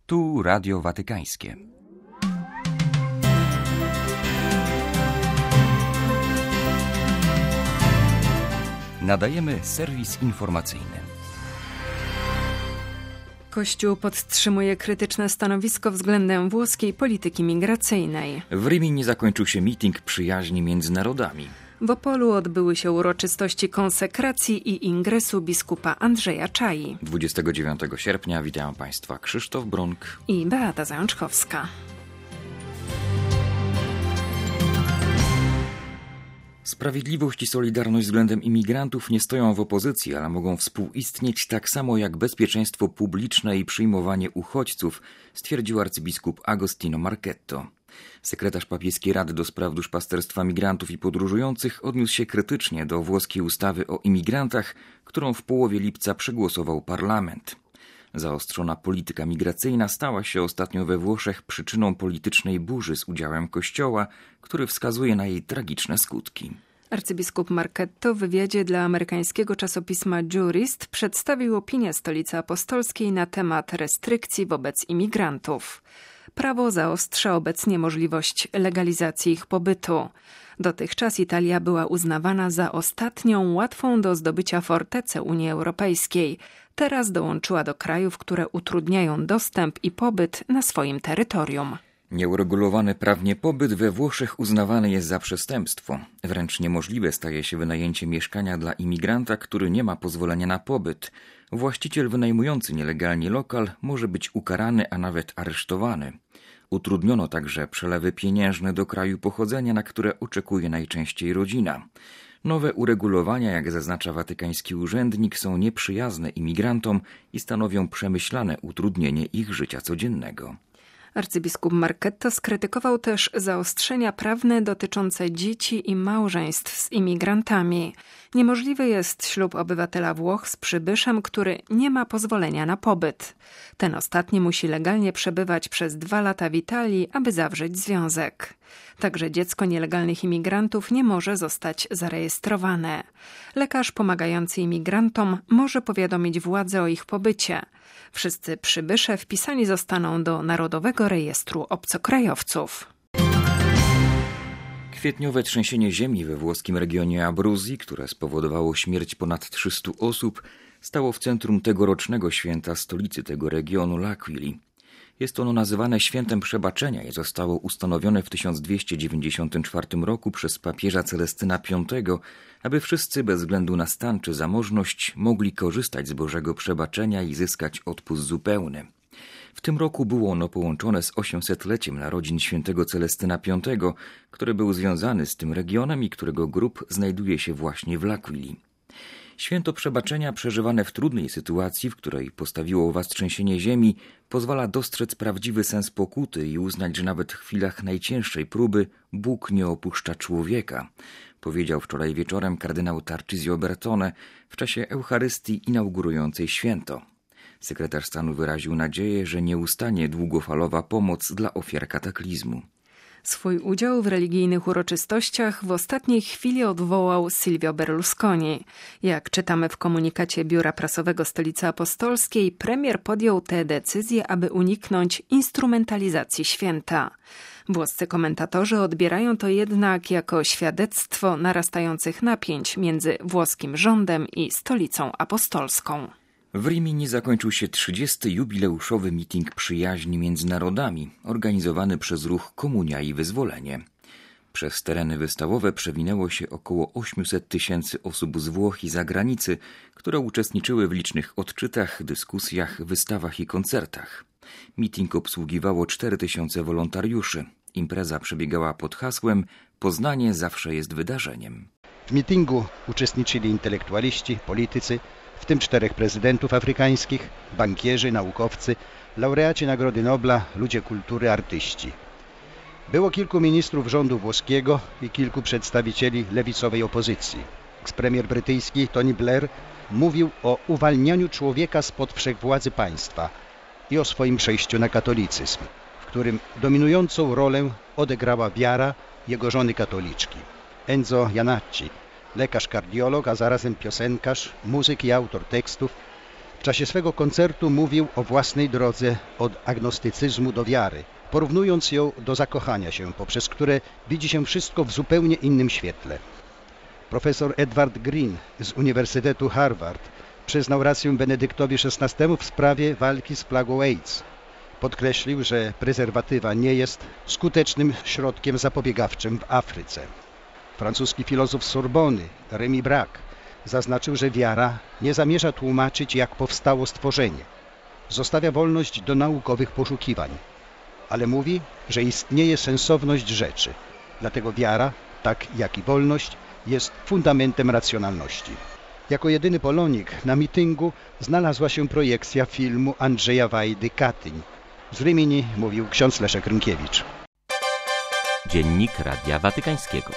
Tu Radio Watykańskie. Nadajemy serwis informacyjny. Kościół podtrzymuje krytyczne stanowisko względem włoskiej polityki migracyjnej. W Rimini zakończył się miting przyjaźni między narodami. W Opolu odbyły się uroczystości konsekracji i ingresu biskupa Andrzeja Czai. 29 sierpnia witają Państwa Krzysztof Bronk i Beata Zajączkowska. Sprawiedliwość i solidarność względem imigrantów nie stoją w opozycji, ale mogą współistnieć tak samo jak bezpieczeństwo publiczne i przyjmowanie uchodźców, stwierdził arcybiskup Agostino Marchetto. Sekretarz papieskiej Rady do spraw duszpasterstwa migrantów i podróżujących odniósł się krytycznie do włoskiej ustawy o imigrantach, którą w połowie lipca przegłosował parlament. Zaostrzona polityka migracyjna stała się ostatnio we Włoszech przyczyną politycznej burzy z udziałem Kościoła, który wskazuje na jej tragiczne skutki. Arcybiskup Marchetto w wywiadzie dla amerykańskiego czasopisma Jurist przedstawił opinię Stolicy Apostolskiej na temat restrykcji wobec imigrantów. Prawo zaostrza obecnie możliwość legalizacji ich pobytu. Dotychczas Italia była uznawana za ostatnią łatwą do zdobycia fortecę Unii Europejskiej. Teraz dołączyła do krajów, które utrudniają dostęp i pobyt na swoim terytorium. Nieuregulowany prawnie pobyt we Włoszech uznawany jest za przestępstwo. Wręcz niemożliwe staje się wynajęcie mieszkania dla imigranta, który nie ma pozwolenia na pobyt. Właściciel wynajmujący nielegalnie lokal może być ukarany, a nawet aresztowany. Utrudniono także przelewy pieniężne do kraju pochodzenia, na które oczekuje najczęściej rodzina. Nowe uregulowania, jak zaznacza watykański urzędnik, są nieprzyjazne imigrantom i stanowią przemyślane utrudnienie ich życia codziennego. Arcybiskup Marchetto skrytykował też zaostrzenia prawne dotyczące dzieci i małżeństw z imigrantami. Niemożliwy jest ślub obywatela Włoch z przybyszem, który nie ma pozwolenia na pobyt. Ten ostatni musi legalnie przebywać przez 2 lata w Italii, aby zawrzeć związek. Także dziecko nielegalnych imigrantów nie może zostać zarejestrowane. Lekarz pomagający imigrantom może powiadomić władze o ich pobycie. Wszyscy przybysze wpisani zostaną do Narodowego Rejestru Obcokrajowców. Kwietniowe trzęsienie ziemi we włoskim regionie Abruzji, które spowodowało śmierć ponad 300 osób, stało w centrum tegorocznego święta stolicy tego regionu, L'Aquili. Jest ono nazywane Świętem Przebaczenia i zostało ustanowione w 1294 roku przez papieża Celestyna V, aby wszyscy bez względu na stan czy zamożność mogli korzystać z Bożego przebaczenia i zyskać odpust zupełny. W tym roku było ono połączone z 800-leciem narodzin świętego Celestyna V, który był związany z tym regionem i którego grób znajduje się właśnie w L'Aquili. Święto przebaczenia przeżywane w trudnej sytuacji, w której postawiło was trzęsienie ziemi, pozwala dostrzec prawdziwy sens pokuty i uznać, że nawet w chwilach najcięższej próby Bóg nie opuszcza człowieka, powiedział wczoraj wieczorem kardynał Tarcisio Bertone w czasie Eucharystii inaugurującej święto. Sekretarz stanu wyraził nadzieję, że nie ustanie długofalowa pomoc dla ofiar kataklizmu. Swój udział w religijnych uroczystościach w ostatniej chwili odwołał Silvio Berlusconi. Jak czytamy w komunikacie Biura Prasowego Stolicy Apostolskiej, premier podjął tę decyzję, aby uniknąć instrumentalizacji święta. Włoscy komentatorzy odbierają to jednak jako świadectwo narastających napięć między włoskim rządem i Stolicą Apostolską. W Rimini zakończył się 30. jubileuszowy miting przyjaźni między narodami, organizowany przez ruch Komunia i Wyzwolenie. Przez tereny wystawowe przewinęło się około 800 000 osób z Włoch i zagranicy, które uczestniczyły w licznych odczytach, dyskusjach, wystawach i koncertach. Miting obsługiwało 4000 wolontariuszy. Impreza przebiegała pod hasłem „Poznanie zawsze jest wydarzeniem”. W mitingu uczestniczyli intelektualiści, politycy, w tym 4 prezydentów afrykańskich, bankierzy, naukowcy, laureaci Nagrody Nobla, ludzie kultury, artyści. Było kilku ministrów rządu włoskiego i kilku przedstawicieli lewicowej opozycji. Ekspremier brytyjski Tony Blair mówił o uwalnianiu człowieka spod wszechwładzy państwa i o swoim przejściu na katolicyzm, w którym dominującą rolę odegrała wiara jego żony katoliczki. Enzo Janacci, lekarz kardiolog, a zarazem piosenkarz, muzyk i autor tekstów, w czasie swego koncertu mówił o własnej drodze od agnostycyzmu do wiary, porównując ją do zakochania się, poprzez które widzi się wszystko w zupełnie innym świetle. Profesor Edward Green z Uniwersytetu Harvard przyznał rację Benedyktowi XVI w sprawie walki z plagą AIDS. Podkreślił, że prezerwatywa nie jest skutecznym środkiem zapobiegawczym w Afryce. Francuski filozof z Sorbony, Remy Braque, zaznaczył, że wiara nie zamierza tłumaczyć, jak powstało stworzenie. Zostawia wolność do naukowych poszukiwań, ale mówi, że istnieje sensowność rzeczy. Dlatego wiara, tak jak i wolność, jest fundamentem racjonalności. Jako jedyny Polonik na mityngu znalazła się projekcja filmu Andrzeja Wajdy Katyń. Z Rymini mówił ksiądz Leszek Rynkiewicz. Dziennik Radia Watykańskiego.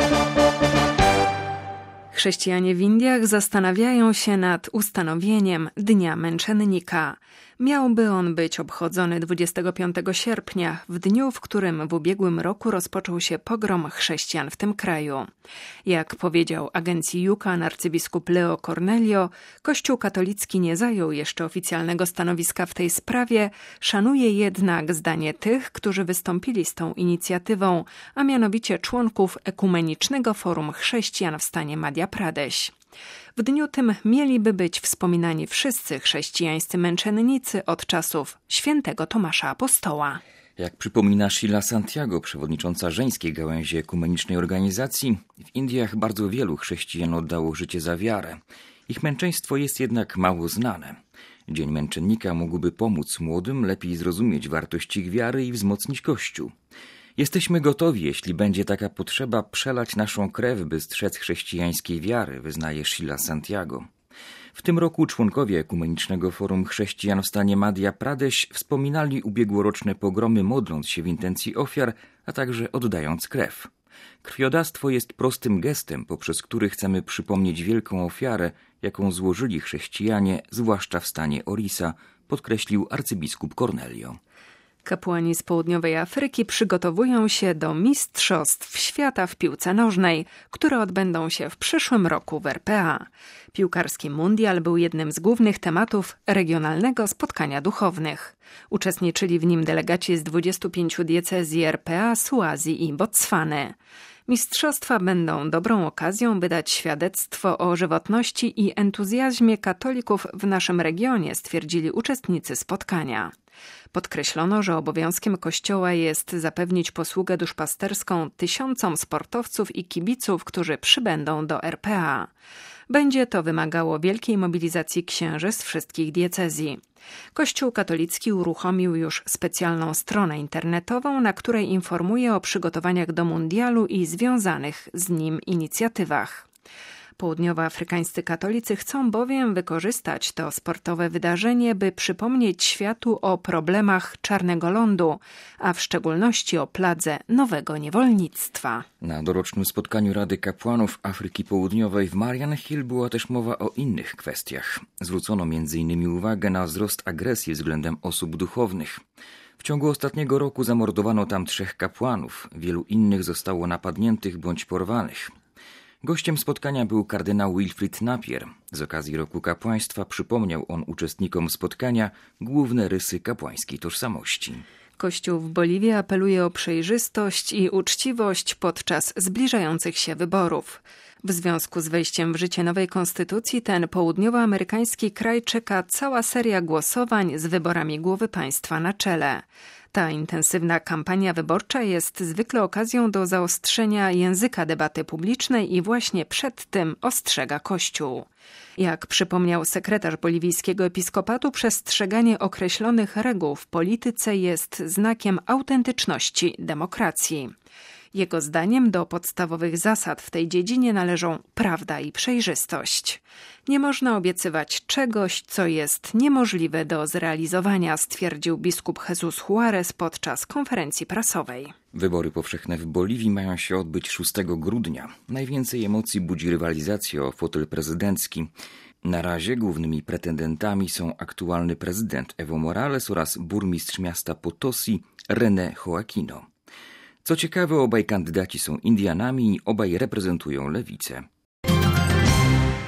Chrześcijanie w Indiach zastanawiają się nad ustanowieniem Dnia Męczennika. Miałby on być obchodzony 25 sierpnia, w dniu, w którym w ubiegłym roku rozpoczął się pogrom chrześcijan w tym kraju. Jak powiedział agencji Jukan arcybiskup Leo Cornelio, Kościół katolicki nie zajął jeszcze oficjalnego stanowiska w tej sprawie, szanuje jednak zdanie tych, którzy wystąpili z tą inicjatywą, a mianowicie członków Ekumenicznego Forum Chrześcijan w stanie Madhya Pradesh. W dniu tym mieliby być wspominani wszyscy chrześcijańscy męczennicy od czasów świętego Tomasza Apostoła. Jak przypomina Sheila Santiago, przewodnicząca żeńskiej gałęzi ekumenicznej organizacji, w Indiach bardzo wielu chrześcijan oddało życie za wiarę. Ich męczeństwo jest jednak mało znane. Dzień Męczennika mógłby pomóc młodym lepiej zrozumieć wartość ich wiary i wzmocnić Kościół. Jesteśmy gotowi, jeśli będzie taka potrzeba, przelać naszą krew, by strzec chrześcijańskiej wiary, wyznaje Sheila Santiago. W tym roku członkowie Ekumenicznego Forum Chrześcijan w stanie Madhya Pradesh wspominali ubiegłoroczne pogromy, modląc się w intencji ofiar, a także oddając krew. Krwiodawstwo jest prostym gestem, poprzez który chcemy przypomnieć wielką ofiarę, jaką złożyli chrześcijanie, zwłaszcza w stanie Orissa, podkreślił arcybiskup Cornelio. Kapłani z południowej Afryki przygotowują się do Mistrzostw Świata w piłce nożnej, które odbędą się w przyszłym roku w RPA. Piłkarski mundial był jednym z głównych tematów regionalnego spotkania duchownych. Uczestniczyli w nim delegaci z 25 diecezji RPA, Suazji i Botswany. Mistrzostwa będą dobrą okazją, by dać świadectwo o żywotności i entuzjazmie katolików w naszym regionie, stwierdzili uczestnicy spotkania. Podkreślono, że obowiązkiem Kościoła jest zapewnić posługę duszpasterską tysiącom sportowców i kibiców, którzy przybędą do RPA. Będzie to wymagało wielkiej mobilizacji księży z wszystkich diecezji. Kościół katolicki uruchomił już specjalną stronę internetową, na której informuje o przygotowaniach do mundialu i związanych z nim inicjatywach. Południowoafrykańscy katolicy chcą bowiem wykorzystać to sportowe wydarzenie, by przypomnieć światu o problemach czarnego lądu, a w szczególności o pladze nowego niewolnictwa. Na dorocznym spotkaniu Rady Kapłanów Afryki Południowej w Marian Hill była też mowa o innych kwestiach. Zwrócono m.in. uwagę na wzrost agresji względem osób duchownych. W ciągu ostatniego roku zamordowano tam 3 kapłanów, wielu innych zostało napadniętych bądź porwanych. Gościem spotkania był kardynał Wilfrid Napier. Z okazji Roku Kapłaństwa przypomniał on uczestnikom spotkania główne rysy kapłańskiej tożsamości. Kościół w Boliwii apeluje o przejrzystość i uczciwość podczas zbliżających się wyborów. W związku z wejściem w życie nowej konstytucji ten południowoamerykański kraj czeka cała seria głosowań z wyborami głowy państwa na czele. Ta intensywna kampania wyborcza jest zwykle okazją do zaostrzenia języka debaty publicznej i właśnie przed tym ostrzega Kościół. Jak przypomniał sekretarz boliwijskiego episkopatu, przestrzeganie określonych reguł w polityce jest znakiem autentyczności demokracji. Jego zdaniem do podstawowych zasad w tej dziedzinie należą prawda i przejrzystość. Nie można obiecywać czegoś, co jest niemożliwe do zrealizowania, stwierdził biskup Jesus Juarez podczas konferencji prasowej. Wybory powszechne w Boliwii mają się odbyć 6 grudnia. Najwięcej emocji budzi rywalizacja o fotel prezydencki. Na razie głównymi pretendentami są aktualny prezydent Evo Morales oraz burmistrz miasta Potosi René Joaquino. Co ciekawe, obaj kandydaci są Indianami i obaj reprezentują lewicę.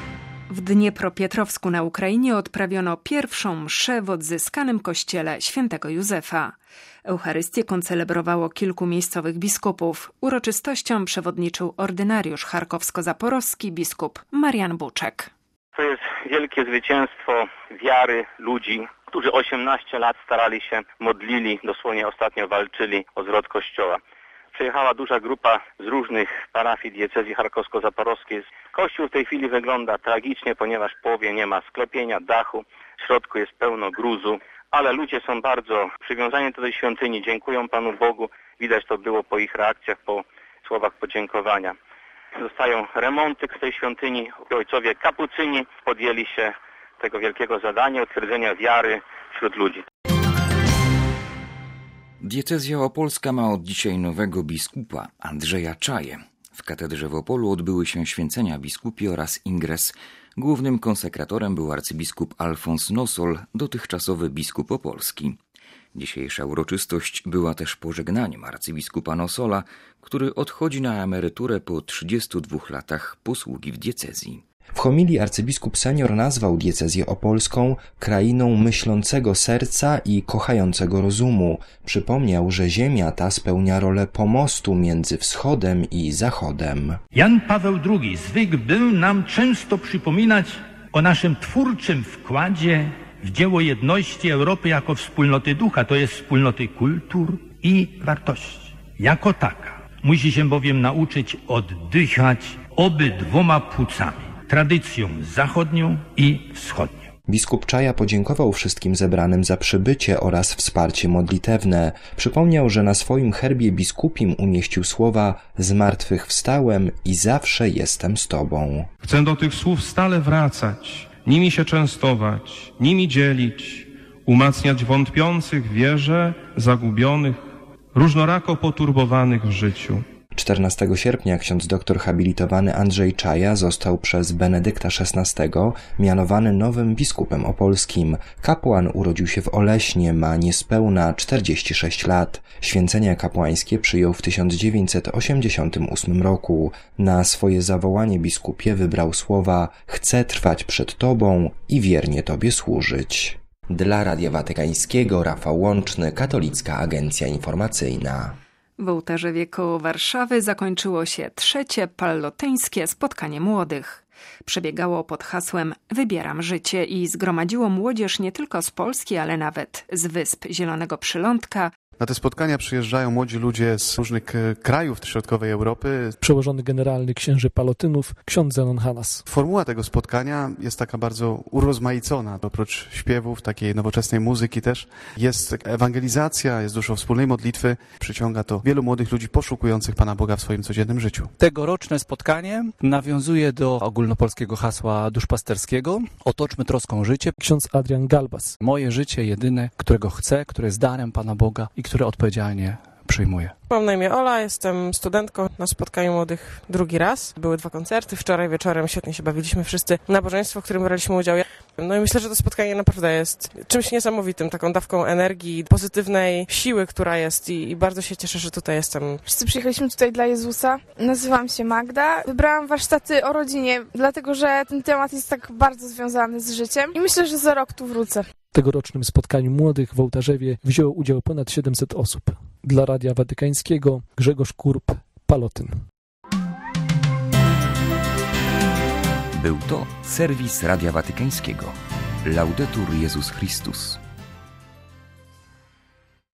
W Dniepropietrowsku na Ukrainie odprawiono pierwszą mszę w odzyskanym kościele świętego Józefa. Eucharystię koncelebrowało kilku miejscowych biskupów. Uroczystościom przewodniczył ordynariusz charkowsko-zaporowski biskup Marian Buczek. To jest wielkie zwycięstwo wiary ludzi, którzy 18 lat starali się, modlili, dosłownie ostatnio walczyli o zwrot Kościoła. Przyjechała duża grupa z różnych parafii diecezji charkowsko-zaporowskiej. Kościół w tej chwili wygląda tragicznie, ponieważ w połowie nie ma sklepienia, dachu, w środku jest pełno gruzu, ale ludzie są bardzo przywiązani do tej świątyni, dziękują Panu Bogu. Widać to było po ich reakcjach, po słowach podziękowania. Zostają remonty w tej świątyni. Ojcowie kapucyni podjęli się tego wielkiego zadania utwierdzenia wiary wśród ludzi. Diecezja opolska ma od dzisiaj nowego biskupa, Andrzeja Czaję. W katedrze w Opolu odbyły się święcenia biskupie oraz ingres. Głównym konsekratorem był arcybiskup Alfons Nosol, dotychczasowy biskup opolski. Dzisiejsza uroczystość była też pożegnaniem arcybiskupa Nosola, który odchodzi na emeryturę po 32 latach posługi w diecezji. W homilii arcybiskup senior nazwał diecezję opolską krainą myślącego serca i kochającego rozumu. Przypomniał, że ziemia ta spełnia rolę pomostu między wschodem i zachodem. Jan Paweł II zwykł był nam często przypominać o naszym twórczym wkładzie w dzieło jedności Europy jako wspólnoty ducha, to jest wspólnoty kultur i wartości. Jako taka musi się bowiem nauczyć oddychać obydwoma płucami. Tradycją zachodnią i wschodnią. Biskup Czaja podziękował wszystkim zebranym za przybycie oraz wsparcie modlitewne. Przypomniał, że na swoim herbie biskupim umieścił słowa „Zmartwychwstałem i zawsze jestem z Tobą”. Chcę do tych słów stale wracać, nimi się częstować, nimi dzielić, umacniać wątpiących w wierze, zagubionych, różnorako poturbowanych w życiu. 14 sierpnia ksiądz doktor habilitowany Andrzej Czaja został przez Benedykta XVI mianowany nowym biskupem opolskim. Kapłan urodził się w Oleśnie, ma niespełna 46 lat. Święcenia kapłańskie przyjął w 1988 roku. Na swoje zawołanie biskupie wybrał słowa „Chcę trwać przed Tobą i wiernie Tobie służyć”. Dla Radia Watykańskiego Rafał Łączny, Katolicka Agencja Informacyjna. W Ołtarzewie koło Warszawy zakończyło się trzecie pallotyńskie spotkanie młodych. Przebiegało pod hasłem „Wybieram życie” i zgromadziło młodzież nie tylko z Polski, ale nawet z wysp Zielonego Przylądka. Na te spotkania przyjeżdżają młodzi ludzie z różnych krajów środkowej Europy. Przełożony generalny księży Palotynów, ksiądz Zenon Hanas. Formuła tego spotkania jest taka bardzo urozmaicona. Oprócz śpiewów, takiej nowoczesnej muzyki też jest ewangelizacja, jest dużo wspólnej modlitwy. Przyciąga to wielu młodych ludzi poszukujących Pana Boga w swoim codziennym życiu. Tegoroczne spotkanie nawiązuje do ogólnopolskiego hasła duszpasterskiego „Otoczmy troską życie”. Ksiądz Adrian Galbas. Moje życie jedyne, którego chcę, które jest darem Pana Boga i które odpowiedzialnie przyjmuję. Mam na imię Ola, jestem studentką na spotkaniu młodych drugi raz. Były 2 koncerty, wczoraj wieczorem świetnie się bawiliśmy wszyscy. Nabożeństwo, w którym braliśmy udział. No i myślę, że to spotkanie naprawdę jest czymś niesamowitym, taką dawką energii, pozytywnej siły, która jest i bardzo się cieszę, że tutaj jestem. Wszyscy przyjechaliśmy tutaj dla Jezusa. Nazywam się Magda. Wybrałam warsztaty o rodzinie, dlatego że ten temat jest tak bardzo związany z życiem i myślę, że za rok tu wrócę. W tegorocznym spotkaniu młodych w Ołtarzewie wzięło udział ponad 700 osób. Dla Radia Watykańskiego Grzegorz Kurp, Palotyn. Był to serwis Radia Watykańskiego. Laudetur Jezus Chrystus.